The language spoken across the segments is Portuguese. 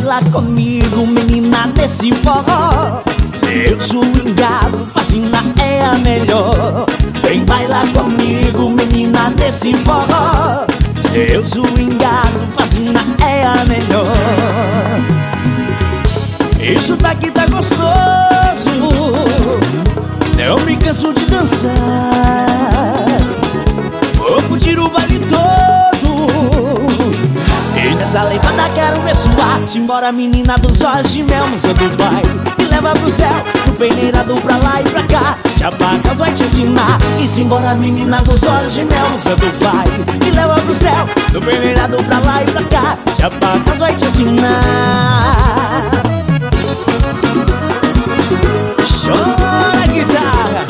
bailar comigo, menina, nesse forró. Seu swingado fascina, é a melhor. Vem bailar comigo, menina, nesse forró. Seu swingado fascina, é a melhor. Isso daqui tá gostoso, não me canso de dançar. Vou curtir o baile todo, e nessa levada quero ver suar. Simbora, menina dos olhos de mel, musa do baile. Me leva pro céu, do peneirado pra lá e pra cá. Chapacas vai te ensinar. E simbora, menina dos olhos de mel, musa do baile. Me leva pro céu, do peneirado pra lá e pra cá. Chapacas vai te ensinar. Chora, guitarra.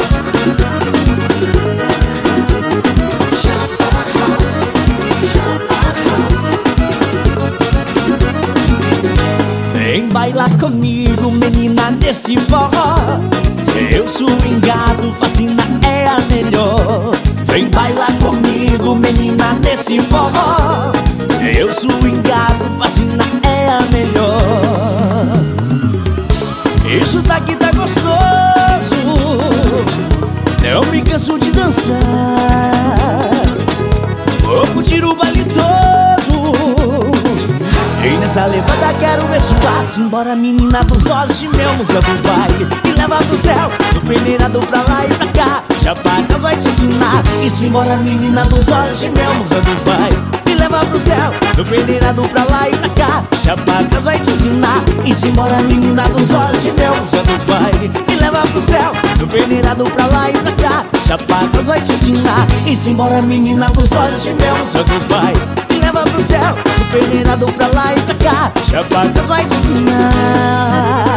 Vem bailar comigo, menina, nesse forró. Seu swingado fascina, é a melhor. Vem bailar comigo, menina, nesse forró. Seu swingado fascina, é a melhor. Isso daqui tá gostoso, não me canso de dançar. Vou curtir o baile todo, e nessa levada quero ver suar. Simbora, menina dos olhos de mel, musa do baile. Me leva pro céu, do peneirado pra lá e pra cá. Chapacas vai te ensinar. E simbora, menina dos olhos de mel, musa do baile. Me leva pro céu, do peneirado pra lá e pra cá. Chapacas vai te ensinar. E simbora, menina dos olhos de mel, musa do baile. Me leva pro céu, do peneirado pra lá e pra cá. Chapacas vai te ensinar. E simbora, menina dos olhos de mel, musa do baile. Me leva pro céu, do peneirado pra lá e pra cá. Chapacas vai te ensinar.